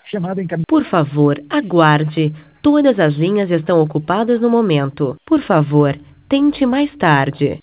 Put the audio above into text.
Chamada encaminhada. Por favor, aguarde. Todas as linhas estão ocupadas no momento. Por favor, tente mais tarde.